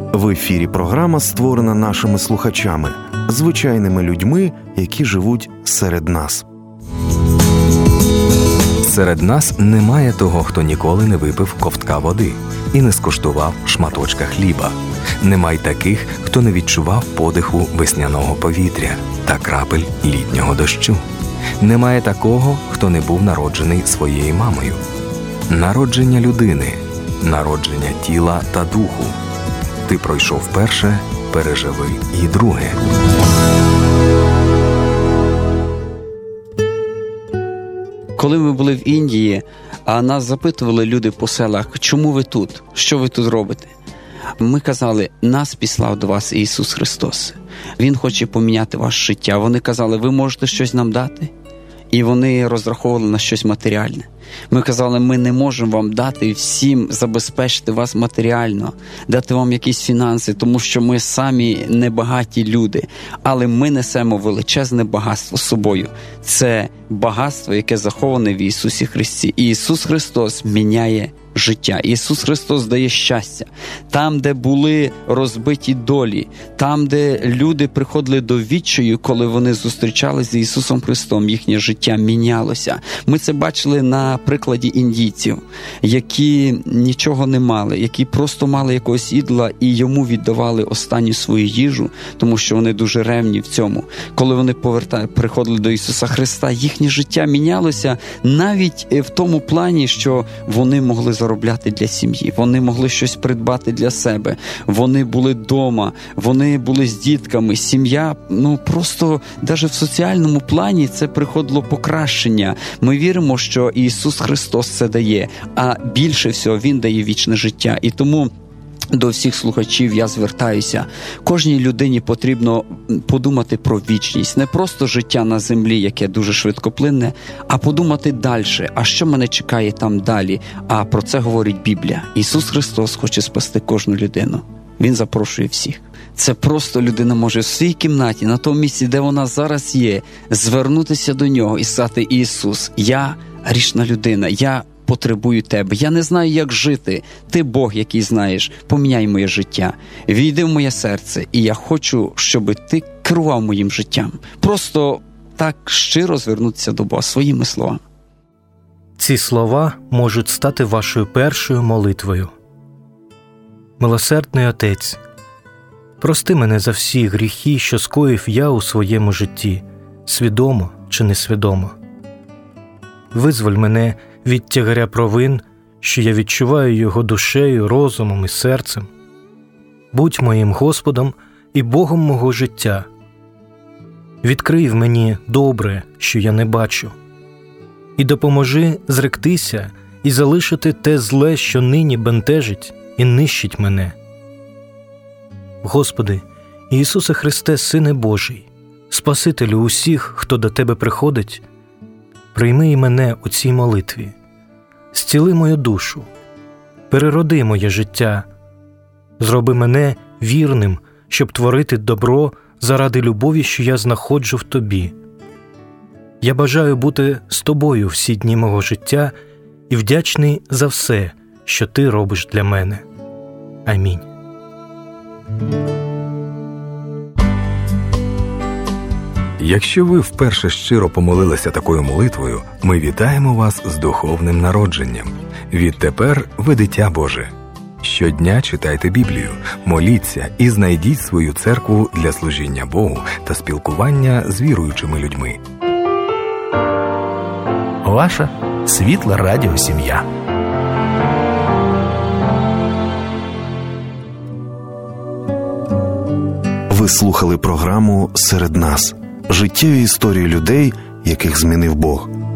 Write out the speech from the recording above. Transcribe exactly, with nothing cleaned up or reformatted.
В ефірі програма, створена нашими слухачами, звичайними людьми, які живуть серед нас. Серед нас немає того, хто ніколи не випив ковтка води і не скуштував шматочка хліба. Немає таких, хто не відчував подиху весняного повітря та крапель літнього дощу. Немає такого, хто не був народжений своєю мамою. Народження людини, народження тіла та духу. Ти пройшов перше, переживи і друге. Коли ми були в Індії, а нас запитували люди по селах, чому ви тут, що ви тут робите? Ми казали, нас післав до вас Ісус Христос. Він хоче поміняти ваше життя. Вони казали, ви можете щось нам дати? І вони розраховували на щось матеріальне. Ми казали, ми не можемо вам дати всім забезпечити вас матеріально, дати вам якісь фінанси, тому що ми самі небагаті люди. Але ми несемо величезне багатство з собою. Це багатство, яке заховане в Ісусі Христі. І Ісус Христос міняє життя. Ісус Христос дає щастя. Там, де були розбиті долі, там, де люди приходили до відчаю, коли вони зустрічалися з Ісусом Христом, їхнє життя мінялося. Ми це бачили на прикладі індійців, які нічого не мали, які просто мали якогось ідола і йому віддавали останню свою їжу, тому що вони дуже ревні в цьому. Коли вони повертали, приходили до Ісуса Христа, їхнє життя мінялося навіть в тому плані, що вони могли заробляти для сім'ї, вони могли щось придбати для себе, вони були вдома, вони були з дітками, сім'я, ну просто навіть в соціальному плані це приходило покращення. Ми віримо, що Ісус Христос це дає, а більше всього Він дає вічне життя. І тому до всіх слухачів я звертаюся. Кожній людині потрібно подумати про вічність. Не просто життя на землі, яке дуже швидкоплинне, а подумати далі. А що мене чекає там далі? А про це говорить Біблія. Ісус Христос хоче спасти кожну людину. Він запрошує всіх. Це просто людина може в своїй кімнаті, на тому місці, де вона зараз є, звернутися до Нього і сказати: Ісус, я грішна людина, я потребую Тебе. Я не знаю, як жити. Ти Бог, який знаєш. Поміняй моє життя. Війди в моє серце. І я хочу, щоб Ти керував моїм життям. Просто так щиро звернутися до Бога своїми словами. Ці слова можуть стати вашою першою молитвою. Милосердний Отець, прости мене за всі гріхи, що скоїв я у своєму житті, свідомо чи несвідомо. Визволь мене від тягаря провин, що я відчуваю його душею, розумом і серцем. Будь моїм Господом і Богом мого життя. Відкрий в мені добре, що я не бачу, і допоможи зректися і залишити те зле, що нині бентежить і нищить мене. Господи, Ісусе Христе, Сине Божий, Спасителю усіх, хто до Тебе приходить, прийми і мене у цій молитві, зціли мою душу, перероди моє життя, зроби мене вірним, щоб творити добро заради любові, що я знаходжу в Тобі. Я бажаю бути з Тобою всі дні мого життя і вдячний за все, що Ти робиш для мене. Амінь. Якщо ви вперше щиро помолилися такою молитвою, ми вітаємо вас з духовним народженням. Відтепер ви дитя Боже. Щодня читайте Біблію, моліться і знайдіть свою церкву для служіння Богу та спілкування з віруючими людьми. Ваша світла радіосім'я. Ви слухали програму «Серед нас» – життєві історії людей, яких змінив Бог.